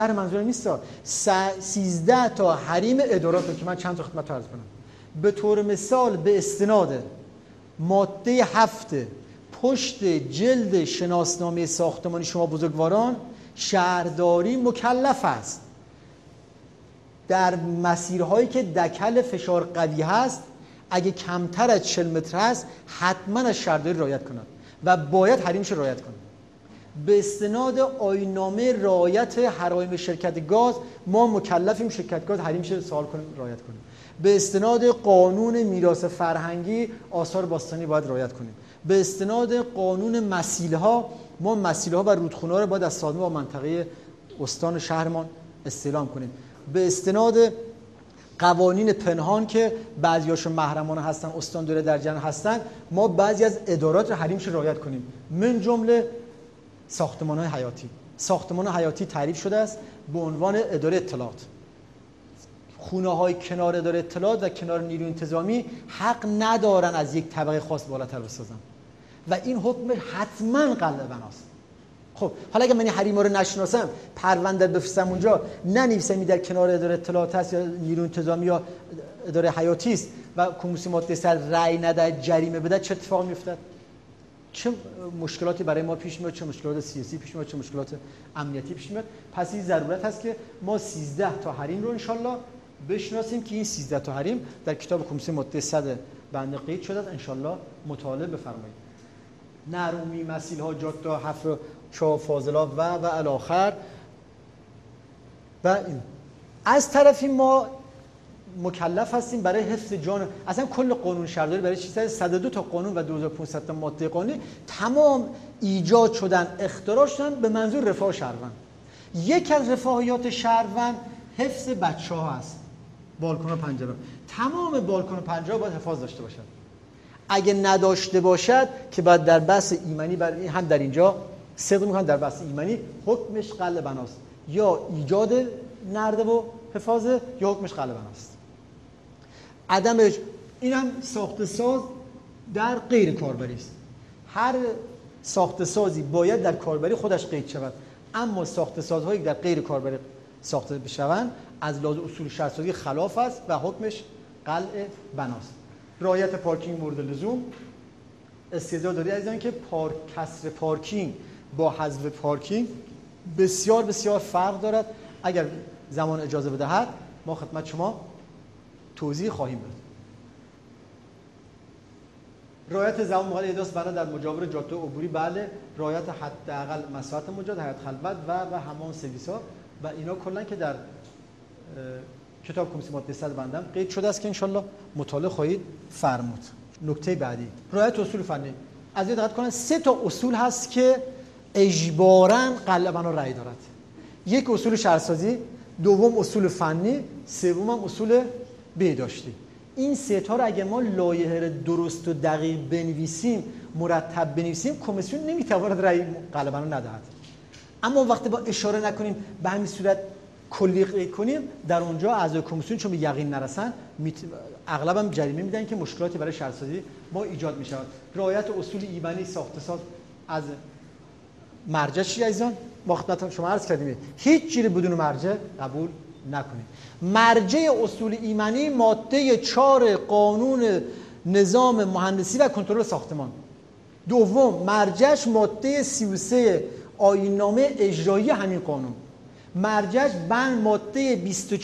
منظور نیست. 13 تا حریم ادارات رو که من چند تا خدمت عرض کنم. به طور مثال به استناد ماده 7 پشت جلد شناسنامه ساختمانی شما بزرگواران، شهرداری مکلف است در مسیرهایی که دکل فشار قوی هست اگه کمتر از 40 متر هست حتما از شهرداری رعایت کنند و باید حریمش رعایت کنند. به استناد آیین‌نامه رعایت حرایم شرکت گاز ما مکلفیم شرکت گاز حریمش سوال کنیم رعایت کنیم. به استناد قانون میراث فرهنگی آثار باستانی باید رعایت کنیم. به استناد قانون مسیل‌ها ما مسیل‌ها و رودخونه‌ها رو باید از سازمان و منطقه استان شهرمان استعلام کنیم. به استناد قوانین پنهان که بعضیاشون محرمانه هستن، استان دوره در جریان هستن، ما بعضی از ادارات رو حریمش رعایت کنیم. من جمله ساختمان‌های حیاتی. ساختمان حیاتی تعریف شده است به عنوان اداره اطلاعات. خونه‌های کنار اداره اطلاعات و کنار نیروی انتظامی حق ندارن از یک طبقه خاص بالاتر بسازن و این حکم حتما قلعه بناست. خب حالا اگه من این حریما رو نشناسم، پرونده بفرستم اونجا، ننویسم در کنار اداره اطلاعات هست یا نیروی انتظامی یا اداره حیاتی است و کمیسیون ماده 100 رأی نده، جریمه بده، چه اتفاقی میافتد؟ چه مشکلاتی برای ما پیش میاد؟ چه مشکلات سیاسی پیش میاد؟ چه مشکلات امنیتی پیش میاد؟ پس این ضرورت هست که ما 13 تا حریم رو انشالله بشناسیم که این 13 تا حریم در کتاب کمیسیون ماده 100 بنده قید شده است. انشالله مطالعه بفرمایید. نرومی، مسیل‌ها، جاده، حفر، چاه، فاضلاب و الی آخر. و این از طرفی ما مکلف هستیم برای حفظ جان. اصلا کل قانون شهرداری برای 102 تا قانون و 2500 تا ماده قانونی تمام ایجاد شدن، اختراع شدن به منظور رفاه شهروند. یک از رفاهیات شهروند حفظ بچه‌ها هست. بالکن و پنجره. تمام بالکن و پنجره باید حفاظ داشته باشد. اگه نداشته باشد که بعد در بحث ایمنی برای هم در اینجا صدق می‌کنم، در بحث ایمنی حکمش قلعه بناست، یا ایجاد نرده و حفاظه یا حکمش قلعه بناست. عدمش این هم ساخت ساز در غیر کاربری است. هر ساخت سازی باید در کاربری خودش قید شود، اما ساخت سازهایی در غیر کاربری ساخته بشوند از لحاظ اصول شهرسازی خلاف است و حکمش قلعه بناست. رعایت پارکینگ مورد لزوم. استدلال داری عزیزان که کسر پارکینگ با حذف پارکینگ بسیار بسیار فرق دارد. اگر زمان اجازه بدهد ما خدمت شما توضیح خواهیم داد. رعایت زمان مقدار احداث بنا در مجاور جاده عبوری، بله. رعایت حداقل مساحت مجاز، حیاط خلوت و حمام سرویس‌ها و اینا کلا که در کتاب کمیسیون ماده 100 بندم قید شده است که انشالله مطالعه خواهید فرمود. نکته بعدی رعایت اصول فنی. از این دقت کنید 3 تا اصول هست که اجباراً قلعه بنا رأی دارد. یک اصول شهرسازی، دوم اصول فنی، سوم هم اصول بهداشتی. این 3 تا رو اگه ما لایحه درست و دقیق بنویسیم، مرتب بنویسیم، کمیسیون نمیتواند رأی قلعه بنا ندهد. اما وقتی با اشاره نکنیم به همین صورت کلی قید کنیم، در اونجا اعضای کمیسیون چون به یقین نرسن اغلب هم جریمه میدن که مشکلاتی برای شهرسازی ما ایجاد میشه. رعایت اصول ایمنی ساخت ساز از مرجع چی عزیزان؟ ما خدمت شما عرض کردیم هیچ چیزی بدون مرجع قبول نکنید. مرجع اصول ایمنی ماده 4 قانون نظام مهندسی و کنترل ساختمان. دوم مرجعش ماده 33 آیین‌نامه اجرایی همین قانون. مرجعش بند ماده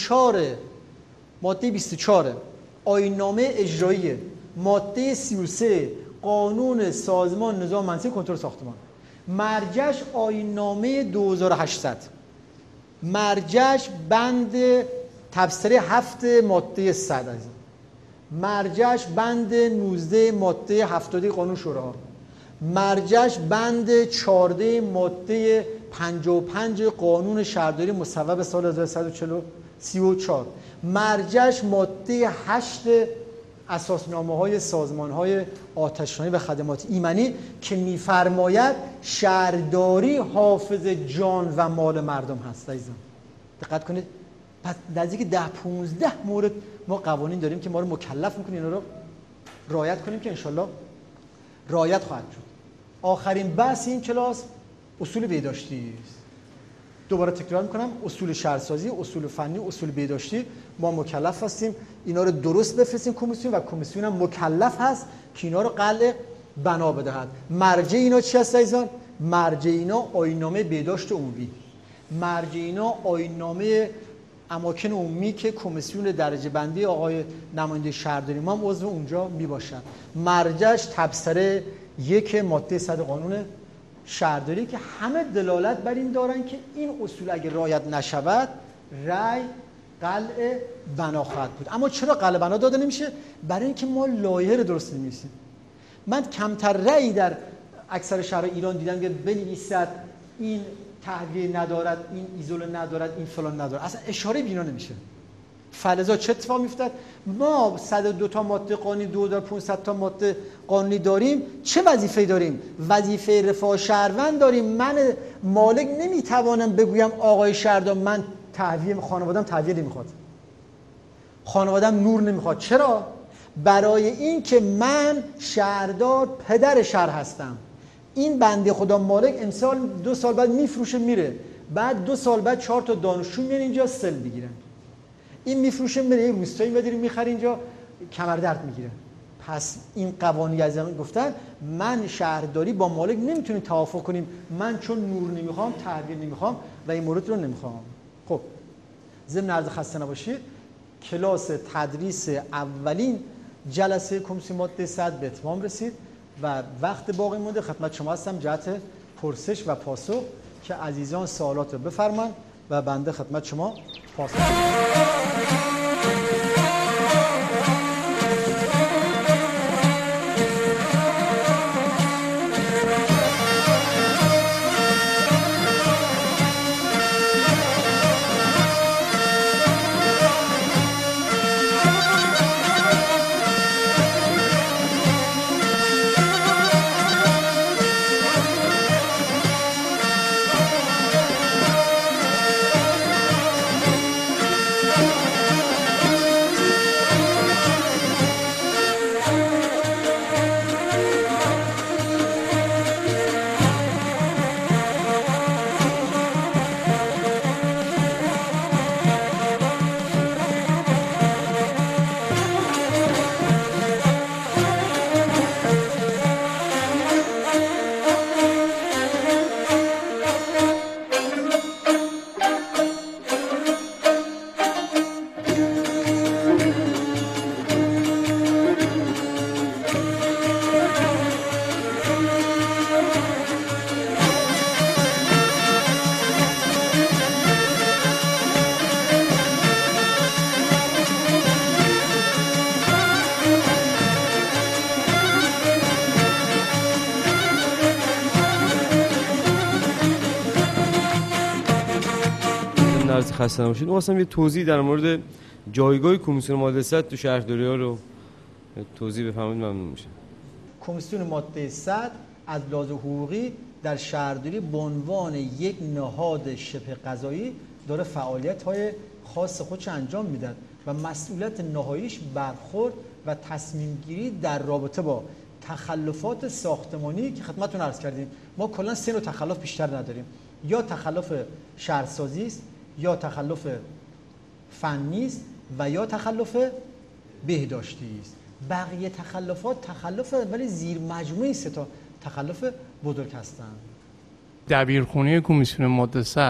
24 آیین‌نامه اجرایی، ماده 33 قانون سازمان نظام مهندسی کنترل ساختمان. مرجعش آیین‌نامه 2800. مرجعش بند تبصره 7 ماده 100 عزیز. مرجعش بند 19 ماده 70 قانون شوراها. مرجعش بند 14 ماده 55 قانون شهرداری مصوب سال 1134. مرجعش ماده 8 اساسنامه‌های سازمان‌های آتش‌نشانی و خدمات ایمنی که می‌فرماید شهرداری حافظ جان و مال مردم هست. عزیزان دقت کنید، پس نزدیک 10-15 مورد ما قوانین داریم که ما رو مکلف می‌کنه اینا رو رعایت کنیم که انشالله رعایت خواهد شد. آخرین بحث این کلاس اصول بهداشتی است. دوباره تکرار میکنم، اصول شهرسازی، اصول فنی، اصول بهداشتی ما مکلف هستیم اینا رو درست بفرستیم کمیسیون و کمیسیون هم مکلف هست که اینا رو قلع بنا بدهد. مرجع اینا چی هست عزیزان؟ مرجع اینا آیین‌نامه بهداشت عمومی، مرجع اینا آیین‌نامه اماکن عمومی که کمیسیون درجه بندی آقای نماینده شهرداری ما هم عضو اونجا می باشن. مرجعش تبصره 1 ماده 100 قانون شهرداری که همه دلالت بر این دارن که این اصول اگه رعایت نشود رأی قلع بنا خواهد بود. اما چرا قلع بنا داده نمیشه؟ برای اینکه ما لایحه رو درست نمی‌نویسیم. من کمتر رأی در اکثر شهرهای ایران دیدم که بنویسد این تهویه ندارد، این ایزوله ندارد، این فلان ندارد، اصلا اشاره بینا نمیشه. فلزا چه اتفاق میفتد؟ ما 102 تا ماده قانونی 2500 تا ماده قانونی داریم، چه وظیفه‌ای داریم؟ وظیفه رفاه شهروند داریم. من مالک نمیتوانم بگویم آقای شهردار من تهویه خانواده‌ام تهویه نمیخواد، خانواده‌ام نور نمیخواد. چرا؟ برای این که من شهردار پدر شهر هستم. این بنده خدا مالک امسال 2 سال بعد میفروشه میره، بعد 2 سال بعد 4 تا دانشجو میان اینجا سل میگیرن، این میفروشه میره یه روستایی میادیم میخره اینجا کمر درد میگیره. پس این قوانین از زمان گفتن من شهرداری با مالک نمیتونیم توافق کنیم، من چون نور نمیخوام تهویه نمیخوام و این مورد رو نمیخوام. خب ضمن عرض خسته نباشید کلاس تدریس اولین جلسه کمیسیون ماده 100 به اتمام رسید و وقت باقی مونده خدمت شما هستم جهت پرسش و پاسخ که عزیزان سوالات رو بفرمایید و بنده خدمت شما پاسخ میدم. خسته نباشید. واسم یه توضیح در مورد جایگاه کمیسیون ماده 100 تو شهرداری‌ها رو توضیح بفرمایید ممنون میشه. کمیسیون ماده 100 از لحاظ حقوقی در شهرداری به عنوان یک نهاد شبه قضایی داره فعالیت‌های خاص خودش انجام میده و مسئولیت نهاییش برخورد و تصمیم گیری در رابطه با تخلفات ساختمانی که خدمتتون عرض کردیم. ما کلا 3 نوع تخلف بیشتر نداریم، یا تخلف شهرسازی است، یا تخلف فنی است و یا تخلف بهداشتی است. بقیه تخلفات تخلف ولی زیر مجموعه 3 تا تخلف بزرگ هستند. دبیرخونه کمیسیون ماده 100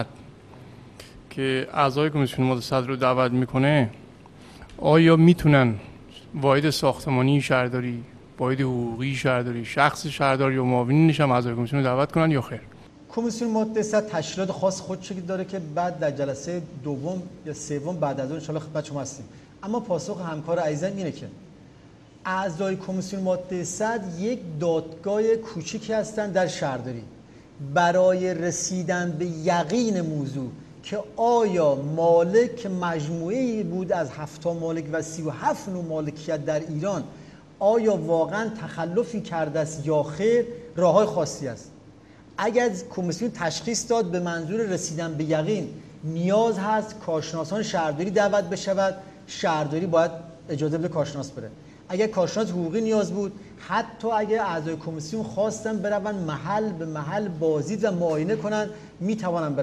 که اعضای کمیسیون ماده 100 رو دعوت میکنه آیا میتونن واحد ساختمانی شهرداری، واحد حقوقی شهرداری، شخص شهرداری و معاونینش هم اعضای کمیسیون رو دعوت کنن یا خیر؟ کمیسیون ماده 100 تشکیلات خاص خودش داره که بعد در جلسه دوم یا سوم بعد از اون ان شاء الله خدمت شما هستیم. اما پاسخ همکار عزیزم اینه که اعضای کمیسیون ماده 100 یک دادگاه کوچیکی هستند در شهرداری برای رسیدن به یقین موضوع که آیا مالک مجموعه‌ای بود از 7 مالک و 37 نوع مالکیت در ایران آیا واقعا تخلفی کرده است یا خیر، راه‌های خاصی است. اگر کمیسیون تشخیص داد به منظور رسیدن به یقین نیاز هست کارشناسان شهرداری دعوت بشود، شهرداری باید اجازه بده کارشناس بره. اگر کارشناس حقوقی نیاز بود، حتی اگر اعضای کمیسیون خواستن برن محل به محل بازدید و معاینه کنن میتوانن برن.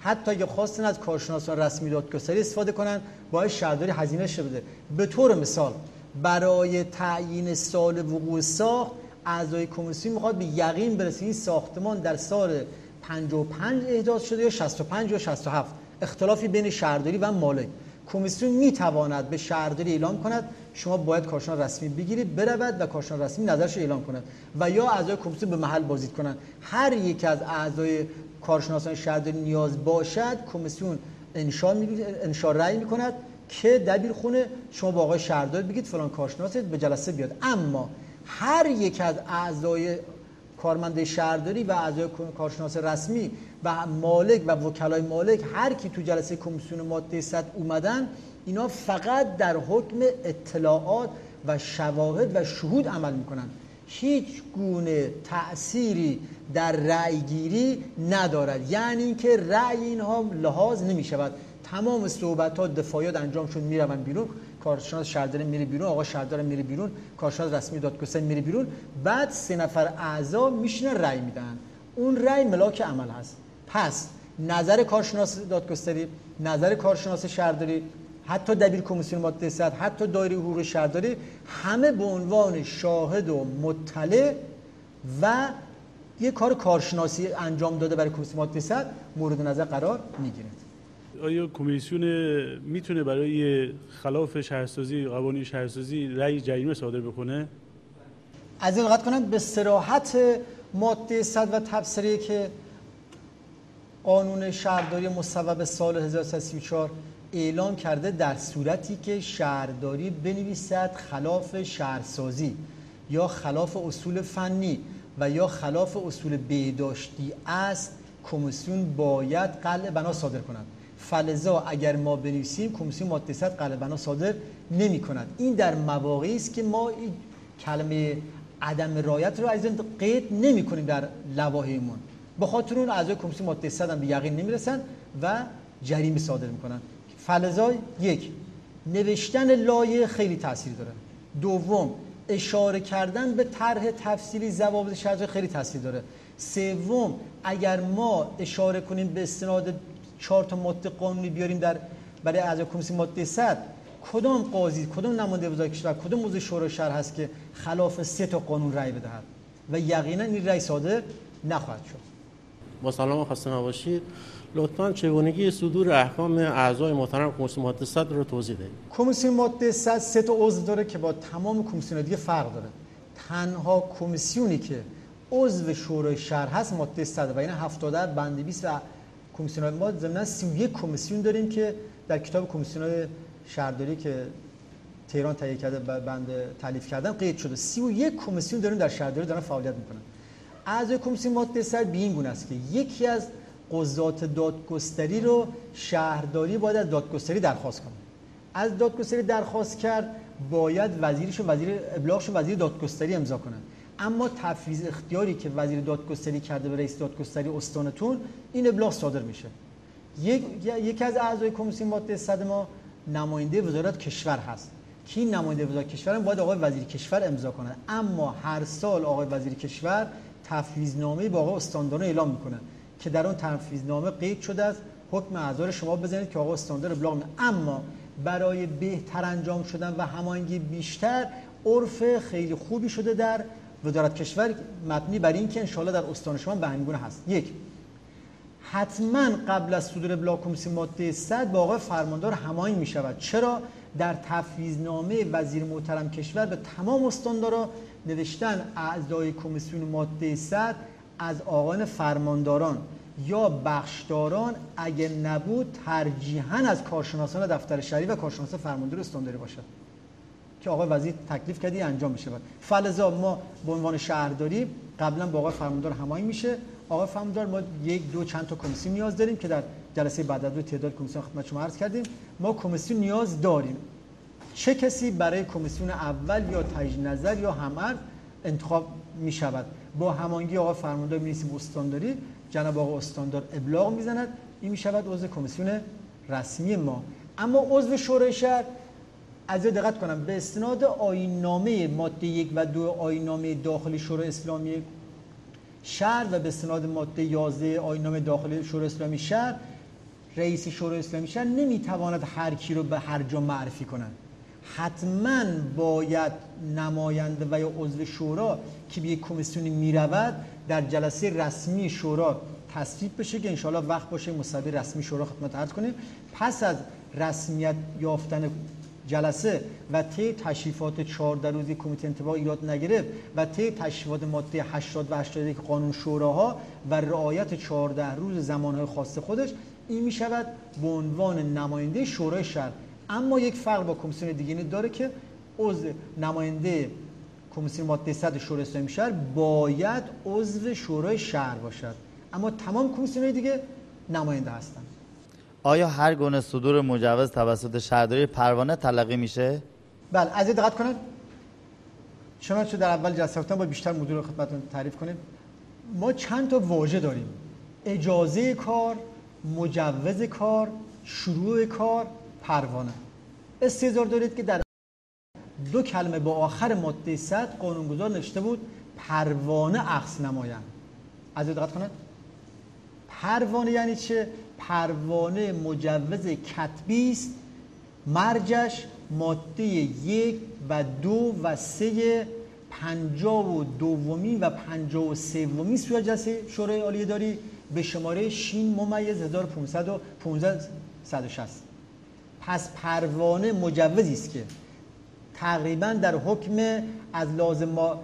حتی اگه خواستن از کارشناسان رسمی دادگستری استفاده کنن باید شهرداری هزینه شه بده. به طور مثال برای تعیین سال وقوع ساخت اعضای کمیسیون میخواد به یقین برسه این ساختمان در سال 55 احداث شده یا 65 یا 67، اختلافی بین شهرداری و مالک. کمیسیون میتواند به شهرداری اعلام کند شما باید کارشناس رسمی بگیرید، برود و کارشناس رسمی نظرش اعلام کند و یا اعضای کمیسیون به محل بازدید کنند. هر یک از اعضای کارشناسان شهرداری نیاز باشد کمیسیون انشاء رأی میکند که دبیرخونه شما با آقای شهردار بگید فلان کارشناس به جلسه بیاد. اما هر یک از اعضای کارمند شهرداری و اعضای کارشناس رسمی و مالک و وکلای مالک هر کی تو جلسه کمیسیون ماده 100 اومدن، اینا فقط در حکم اطلاعات و شواهد و شهود عمل میکنن، هیچ گونه تأثیری در رأی گیری ندارد. یعنی اینکه رأی اینها لحاظ نمی شود. تمام صحبتات دفاعیات انجام شد میروند بیرون، کارشناس شهرداری میره بیرون، آقا شهردار میره بیرون، کارشناس رسمی دادگستری میره بیرون، بعد 3 نفر اعضا میشینن رأی میدن. اون رأی ملاک عمل هست. پس نظر کارشناس دادگستری، نظر کارشناس شهرداری، حتی دبیر کمیسیون ماده 100، حتی دایره حقوق شهرداری، همه به عنوان شاهد و مطلع و یه کار کارشناسی انجام داده برای کمیسیون ماده 100 مورد نظر قرار میگیره. آیا کمیسیون میتونه برای خلاف شهرسازی قوانین شهرسازی رأی جریمه صادر بکنه؟ از این دقت کنند به صراحت ماده 100 و تبصره که قانون شهرداری مصوب سال 1334 اعلام کرده در صورتی که شهرداری بنویسد خلاف شهرسازی یا خلاف اصول فنی و یا خلاف اصول بهداشتی است، کمیسیون باید قلع بنا صادر کند. فلذا اگر ما بنویسیم کمیسیون ماده 100 قلع بنا صادر نمی کند. این در مواقعی است که ما این کلمه عدم رعایت رو از این قید نمی کنیم در لوایحمون. به خاطر اون اعضای کمیسیون ماده 100 هم به یقین نمیرسن و جریمه صادر میکنن. فلذا یک، نوشتن لایحه خیلی تاثیر داره. دوم، اشاره کردن به طرح تفصیلی ضوابط شرعی خیلی تاثیر داره. سوم، اگر ما اشاره کنیم به استناد 4 تا ماده قانونی بیاریم برای اعضای کمیسیون ماده 100، کدام قاضی، کدام نماینده وزارت کشور، کدام عضو شورای شهر هست که خلاف 3 تا قانون رأی بدهد و یقینا این رأی صادر نخواهد شد. با سلام و خسته نباشید. لطفاً چگونگی صدور احکام اعضای محترم کمیسیون ماده 100 رو توضیح دهید. کمیسیون ماده 100 3 تا عضو داره که با تمام کمیسیون دیگه فرق داره. تنها کمیسیونی که عضو شورای شهر هست ماده 100 و این 70 بند 20 و کمیسیون ما ضمن 31 کمیسیون داریم که در کتاب کمیسیون شهرداری که تهران تهیه کرده بند تالیف کردن قید شده. 31 کمیسیون داریم در شهرداری دارن فعالیت میکنن. اعضای کمیسیون ماده 100 به این گونه است که یکی از قضات دادگستری رو شهرداری باید از دادگستری درخواست کنه. از دادگستری درخواست کرد باید وزیر ابلاغشون وزیر دادگستری امضا کنه. اما تفویض اختیاری که وزیر دادگستری کرده به رئیس دادگستری استانتون، این ابلاغ صادر میشه. یکی از اعضای کمیسیون ماده 100 ما نماینده وزارت کشور هست که این نماینده وزارت کشور هم باید آقای وزیر کشور امضا کنه. اما هر سال آقای وزیر کشور تفویضنامه‌ای با آقای استاندار اعلام میکنه که در اون تفویضنامه قید شده است حکم اعضا شما بزنید که آقای استاندار ابلاغ کنه. اما برای بهتر انجام شدن و هماهنگی بیشتر عرف خیلی خوبی شده در وزارت کشور مبنی بر این که انشالله در استان شما به همین گونه هست. یک، حتما قبل از صدور ابلاغ کمیسیون ماده 100 با آقای فرماندار هماهنگ می شود. چرا؟ در تفویضنامه وزیر محترم کشور به تمام استاندارا نوشتن اعضای کمیسیون ماده 100 از آقایان فرمانداران یا بخشداران اگر نبود ترجیحاً از کارشناسان دفتر شهری و کارشناس فرماندار استانداری باشد که آقای وزیر تکلیف کردی انجام میشه. فلذا ما به عنوان شهرداری قبلا با آقای فرماندار هماهنگ میشه. آقای فرماندار ما یک دو چند تا کمیسیون نیاز داریم که در جلسه بعد از تعداد کمیسیون خدمت شما عرض کردیم. ما کمیسیون نیاز داریم. چه کسی برای کمیسیون اول یا تجدید نظر یا هم‌عرض انتخاب میشود؟ با هماهنگی آقای فرماندار می‌نویسیم استانداری، جناب آقای استاندار ابلاغ میزند، این میشود عضو کمیسیون رسمی ما. اما عضو شورای شهر از دقت کنم به استناد آیین‌نامه ماده 1 و 2 آیین‌نامه داخلی شورای اسلامی شهر و به استناد ماده 11 آیین‌نامه داخلی شورای اسلامی شهر رئیس شورای اسلامی شهر نمیتواند هر کی رو به هر جا معرفی کنند. حتما باید نماینده و یا عضو شورا که به یک کمیسیونی میرود در جلسه رسمی شورا تصویب بشه که انشاءالله وقت باشه مصوبه رسمی شورا خدمت عرض کنیم. پس از رسمیت یافتن جلسه و طی تشریفات 14 روزی کمیته انتباه ایراد نگرفت و طی تشریفات ماده 80 و 81 قانون شوراها و رعایت 14 روز زمانهای خاص خودش، این می شود به عنوان نماینده شورای شهر. اما یک فرق با کمیسیون دیگه داره که عضو نماینده کمیسیون ماده 100 شورای اسلامی شهر باید عضو شورای شهر باشد، اما تمام کمیسیون‌های دیگه نماینده هستند. آیا هر گونه صدور مجوز توسط شهرداری پروانه تلقی میشه؟ بله، از دقت کنید. چنانچه در اول جلسه گفتم با بیشتر مدیر خدمتتون تعریف کنیم. ما چند تا واژه داریم: اجازه کار، مجوز کار، شروع کار، پروانه. استحضار دارید که در دو کلمه با آخر ماده 100 قانونگذار نوشته بود پروانه اخذ نمایند. از دقت کنید. پروانه یعنی چه؟ پروانه مجوز کتبی است، مرجش ماده 1 و 2 و 3 52 و 53 سوی جلسه شورای عالی اداری به شماره شین ممیز 1515-160. پس پروانه مجوزی است که تقریبا در حکم از لازم ما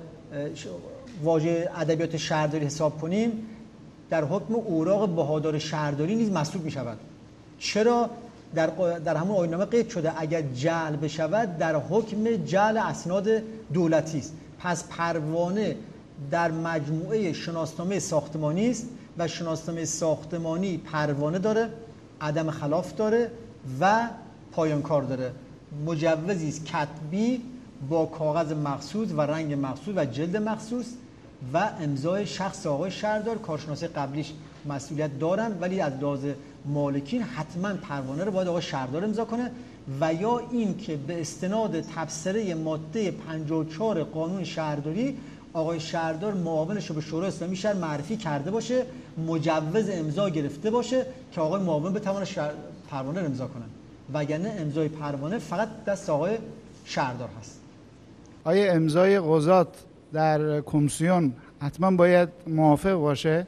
واژه ادبیات شهرداری حساب کنیم در حکم اوراق بهادار شهرداری نیز محسوب می شود. چرا؟ در همون آیین‌نامه قید شده اگر جعل بشود در حکم جعل اسناد دولتی است. پس پروانه در مجموعه شناسنامه ساختمانی است و شناسنامه ساختمانی پروانه داره، عدم خلاف داره و پایان کار داره. مجوزی است کتبی با کاغذ مخصوص و رنگ مخصوص و جلد مخصوص و امضای شخص آقای شهردار. کارشناس قبلیش مسئولیت دارن، ولی از لحاظ مالکین حتما پروانه رو باید آقای شهردار امضا کنه و یا این که به استناد تبصره ماده 54 قانون شهرداری آقای شهردار معاونش رو به شورای اسلامی شهر معرفی کرده باشه، مجوز امضا گرفته باشه که آقای معاون بتونه پروانه رو امضا کنن، وگرنه امضای پروانه فقط دست آقای شهردار هست. آیا امضای قضات در کمیسیون حتما باید موافق باشه؟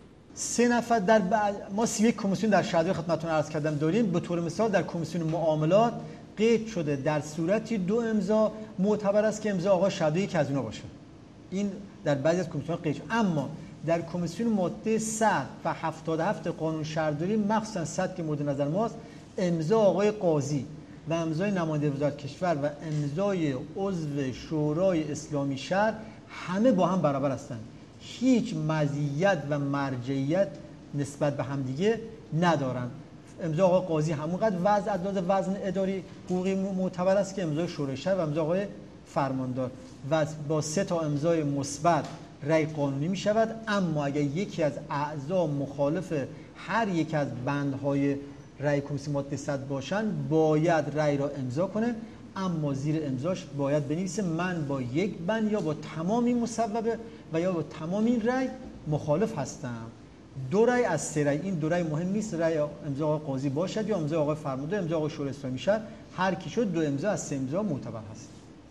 3 نفر در ما 31 کمیسیون در شهرداری خدمتتون عرض کردم داریم. به طور مثال در کمیسیون معاملات قید شده در صورتی 2 امضا معتبر است که امضا آقای شهرداری یک از اونها باشه. این در بعضی از کمیسیون‌ها قید شده. اما در کمیسیون ماده 100 و 77 قانون شهرداری مخصوصا 100 که مورد نظر ماست، امضا آقای قاضی و امضای نماینده وزارت کشور و امضای عضو شورای اسلامی شهر همه با هم برابر هستند. هیچ مزیت و مرجعیت نسبت به همدیگه ندارند. امضا آقای قاضی همونقدر وزن اداری حقوقی معتبر است که امضای شورای شهر و امضا آقای فرماندار و با 3 تا امضای مثبت رأی قانونی می شود. اما اگر یکی از اعضا مخالف هر یک از بندهای رأی کمیسیون ماده 100 باشند باید رأی را امضا کنه، اما زیر امضاش باید بنویسه من با یک بند یا با تمام این مصوبه و یا با تمام این رأی مخالف هستم. 2 رأی از 3 رأی، این 2 رأی مهم نیست، رأی امضا آقای قاضی باشد یا امضا آقای فرمانده، امضا آقای شورای اسلامی شهر، هر کی شد 2 امضا از 3 امضا معتبر هست.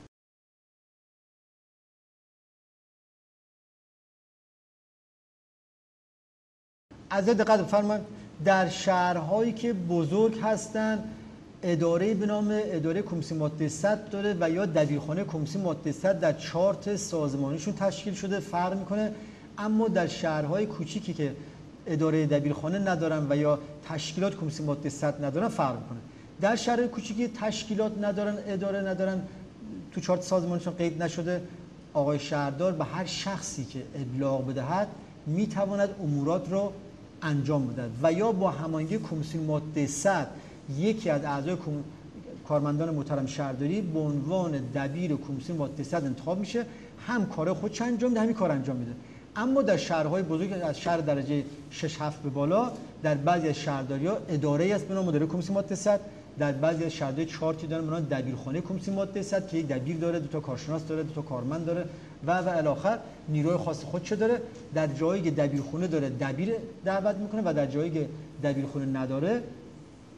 از دقت بفرمایید در شهرهایی که بزرگ هستند اداره به نام اداره کمیسیون ماده 100 داره و یا دبیرخانه کمیسیون ماده 100 در چارت سازمانیشون تشکیل شده، فرق میکنه. اما در شهرهای کوچیکی که اداره دبیرخانه ندارن و یا تشکیلات کمیسیون ماده 100 ندارن فرق میکنه. در شهرهای کوچیکی تشکیلات ندارن، اداره ندارن، تو چارت سازمانیشون قید نشده، آقای شهردار به هر شخصی که ابلاغ بدهد میتواند امورات رو انجام بده و یا با هماهنگی کمیسیون ماده 100 یکی از اعضای کارمندان محترم شهرداری به عنوان دبیر کمیسیون ماده 100 انتخاب میشه، هم کار خودش انجام میده همین کار انجام میده. اما در شهرهای بزرگ از شهر درجه 6 7 به بالا در بعضی از شهرداری‌ها اداره‌ای است به نام اداره کمیسیون ماده 100، در بعضی از شهرداری 4 تا دارن به نام دبیرخانه کمیسیون ماده 100 که یک دبیر داره، 2 تا کارشناس داره، 2 تا کارمند داره و الی آخر نیروی خاص خودش داره. در جایی که دبیرخونه داره دبیر دعوت میکنه و در جایی که دبیرخونه نداره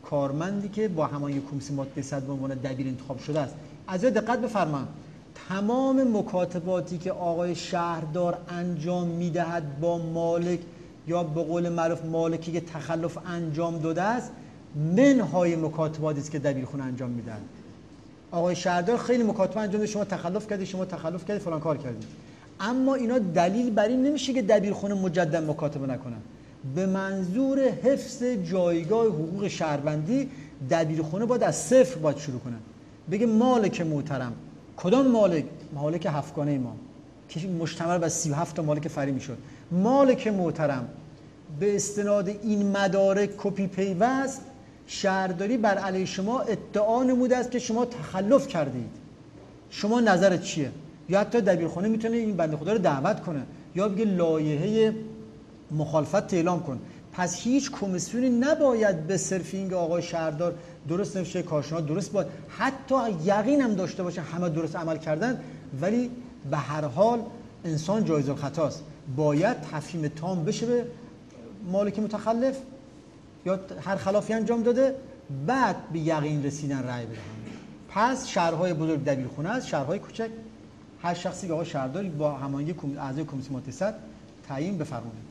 کارمندی که با هماهنگی کمیسیون ماده 100 به عنوان دبیر انتخاب شده است. از دقت بفرمایید تمام مکاتباتی که آقای شهردار انجام میدهد با مالک یا به قول معروف مالکی که تخلف انجام داده است منهای مکاتباتی است که دبیرخونه انجام میدهد. آقای شهردار خیلی مکاتبه انجام داده، شما تخلف کردید، شما تخلف کردید، فلان کار کردید، اما اینا دلیل بر این نمیشه که دبیرخونه مجدد مکاتبه نکنن. به منظور حفظ جایگاه حقوق شهروندی دبیرخونه باید از صفر باید شروع کنن. بگه مالک محترم، کدام مالک؟ مالک هفتگانه ما که مشتمل بر 37 تا مالک فرعی میشد. مالک محترم، به استناد این مدارک کپی پیوست شهرداری بر علیه شما ادعا نموده است که شما تخلف کردید. شما نظرت چیه؟ یا حتی دبیرخونه میتونه این بنده خدا رو دعوت کنه یا بگه لایحه مخالفت اعلام کن. پس هیچ کمیسیونی نباید به صرف اینکه آقای شهردار درست نوشته، کارشناس درست باید، حتی یقین هم داشته باشه همه درست عمل کردن، ولی به هر حال انسان جایز الخطاست، باید تفهیم تام بشه به مالک متخلف یا هر خلافی انجام داده، بعد به یقین رسیدن رأی بدن. پس شهرهای بزرگ دبیرخونه است، شهرهای کوچک هر شخصی که آقای شهردار با هماهنگی اعضای کمیسیون ماده 100 تعیین بفرمایید.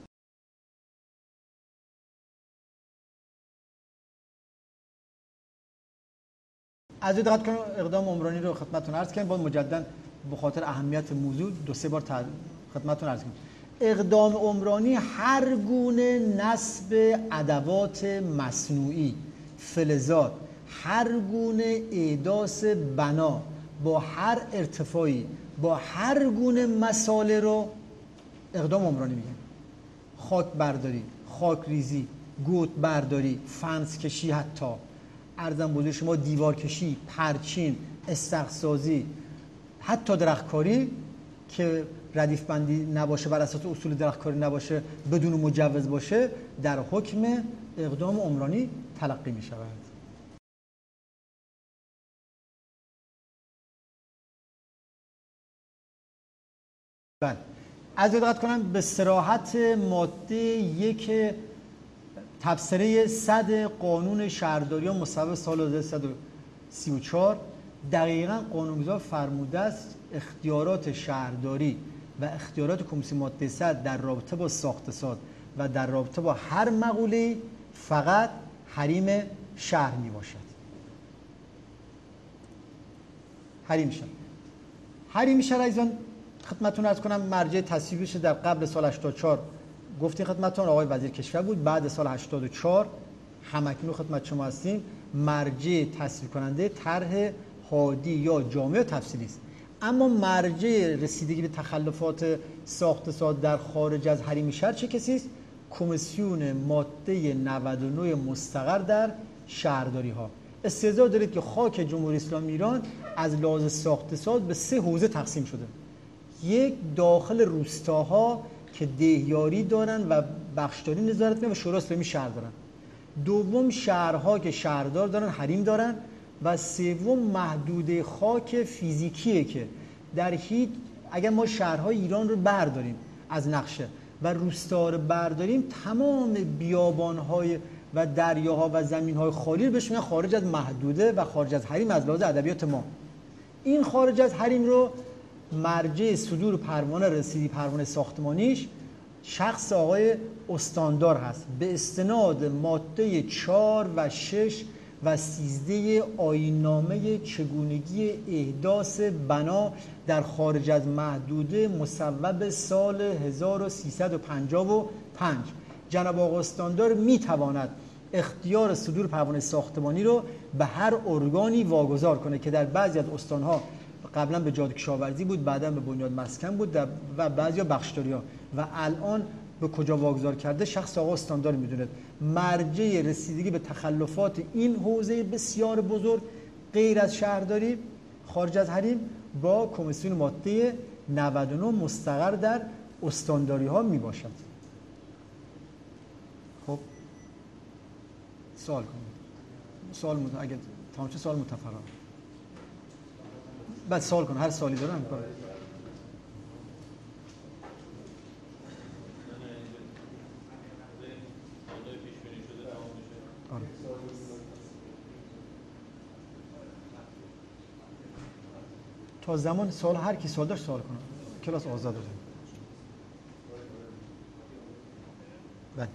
از دقت کنم اقدام عمرانی رو خدمتتون عرض کنم، با مجددا به خاطر اهمیت موضوع 2-3 بار خدمتتون عرض کنم. اقدام عمرانی هر گونه نصب ادوات مصنوعی، فلزات، هر گونه احداث بنا با هر ارتفاعی با هر گونه مساله رو اقدام عمرانی میگن. خاک برداری، خاک ریزی، گوت برداری، فنس کشی، حتی عرضم بوده شما دیوار کشی، پرچین، استخسازی، حتی درختکاری که ردیف بندی نباشه، بر اساس اصول درختکاری نباشه، بدون مجوز باشه، در حکم اقدام عمرانی تلقی می شود. بله، از دقت کنم به صراحت ماده 1 تبصره 100 قانون شهرداری مصوب سال 1334 دقیقاً قانونگذار فرموده است اختیارات شهرداری و اختیارات کمیسیون ماده 100 در رابطه با ساخت‌ساز و در رابطه با هر مقوله‌ای فقط حریم شهر می باشد. حریم شهر عزیزان خدمتتون عرض کنم مرجع تصویبش در قبل سال 84 گفتیم خدمتتون آقای وزیر کشور بود، بعد سال 84 همکنون خدمت شما هستیم مرجع تصویب کننده طرح هادی یا جامع تفصیلی است. اما مرجع رسیدگی به تخلفات ساخت‌ساز در خارج از حریم شهر چه کسی است؟ کمیسیون ماده 99 مستقر در شهرداری ها. استحضار دارید که خاک جمهوری اسلامی ایران از لحاظ ساخت‌ساز به 3 حوزه تقسیم شده. یک، داخل روستاها که دهیاری دارن و بخشداری نظارت میکنن و شورای اسلامی شهر دارن. دوم، شهرها که شهردار دارن، حریم دارن. و سوم، محدوده خاک فیزیکیه که در هیچ اگر ما شهرهای ایران رو برداریم از نقشه و روستا رو برداریم، تمام بیابانهای و دریاها و زمینهای خالی رو بهش میگن خارج از محدوده و خارج از حریم از لحاظ ادبیات ما. این خارج از حریم رو مرجع صدور پروانه رسیدگی پروانه ساختمانیش شخص آقای استاندار هست به استناد ماده 4 و 6 و 13 آیین‌نامه چگونگی احداث بنا در خارج از محدوده مصوب سال 1355. جناب آقای استاندار میتواند اختیار صدور پروانه ساختمانی رو به هر ارگانی واگذار کنه که در بعضی از استانها قبلا به جاده کشاورزی بود، بعدا به بنیاد مسکن بود و بعضیا بخشداری‌ها و الان به کجا واگذار کرده شخص آقا استاندار میدونه. مرجع رسیدگی به تخلفات این حوزه بسیار بزرگ غیر از شهرداری خارج از حریم با کمیسیون ماده 99 مستقر در استانداری ها می باشد. خب سوال کنید. اگه تمام چه سوال متفرع بعد سوال کن، هر سوالی دارم میکنم. آره. تا زمان سوال هر کی سوال داشت سوال کنه. کلاس آزاده. بله.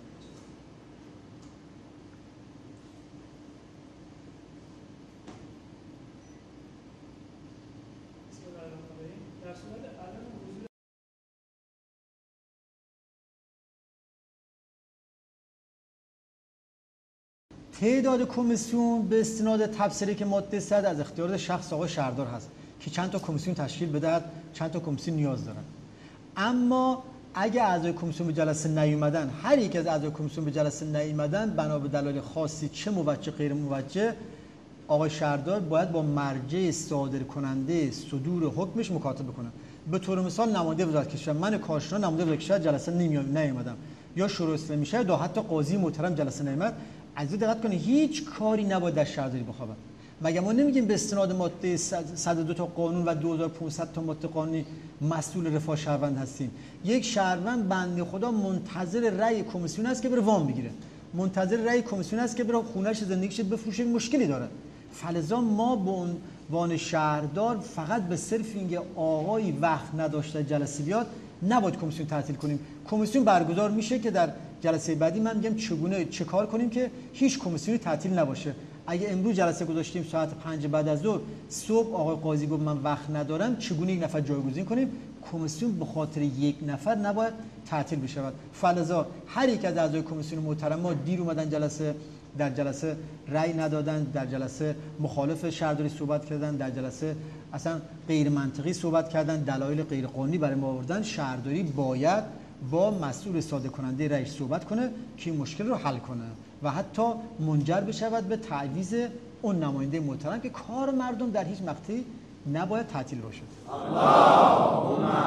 تعداد کمیسیون به استناد تفسیری که ماده 100 از اختیار شخص آقای شهردار هست که چند تا کمیسیون تشکیل بده، چند تا کمیسیون نیاز دارن. اما اگه اعضای کمیسیون به جلسه نیومدن، هر یک از اعضای کمیسیون به جلسه نیومدن بنا به دلایل خاصی چه موجه غیر موجه، آقای شهردار باید با مرجع صادر کننده صدور حکمش مکاتبه کنه. به طور مثال نماینده وزارت کشور، من کاشنا نماینده وزارت کشور جلسه نیومدم، یا شورای اسلامی شهر یا حتی قاضی محترم جلسه نیامد، از دقت کنید هیچ کاری نباید در شهرداری بخوابه. مگه ما نمیگیم به استناد ماده 102 تا قانون و 2500 تا ماده قانونی مسئول رفاه شهروند هستیم؟ یک شهروند بنده خدا منتظر رأی کمیسیون است که بره وام بگیره، منتظر رأی کمیسیون است که بره خونه‌اش زندگیش بفروشه، مشکلی داره. فلذا ما به عنوان شهردار فقط به صرف اینکه آقای وقت نداشته جلسه بیاد نباید کمیسیون تعطیل کنیم. کمیسیون برگزار میشه که در جلسه بعدی من میگم چگونه چه کار کنیم که هیچ کمیسیونی تعطیل نباشه. اگه امروز جلسه گذاشتیم ساعت 5 بعد از ظهر، صبح آقای قاضی گفت من وقت ندارم، چگونه یک نفر جایگزین کنیم؟ کمیسیون به خاطر یک نفر نباید تعطیل بشود. فلذا هر یک از اعضای کمیسیون محترم ما دیر اومدن در جلسه رأی ندادن، در جلسه مخالف شهرداری صحبت کردن، در جلسه اصلا غیر منطقی صحبت کردن، دلایل غیر قانونی برای ما آوردن. شهرداری باید با مسئول صادر کننده رأی صحبت کنه که این مشکل رو حل کنه و حتی منجر بشود به تعویض اون نماینده محترم که کار مردم در هیچ مقطعی نباید تعطیل باشد. اللهم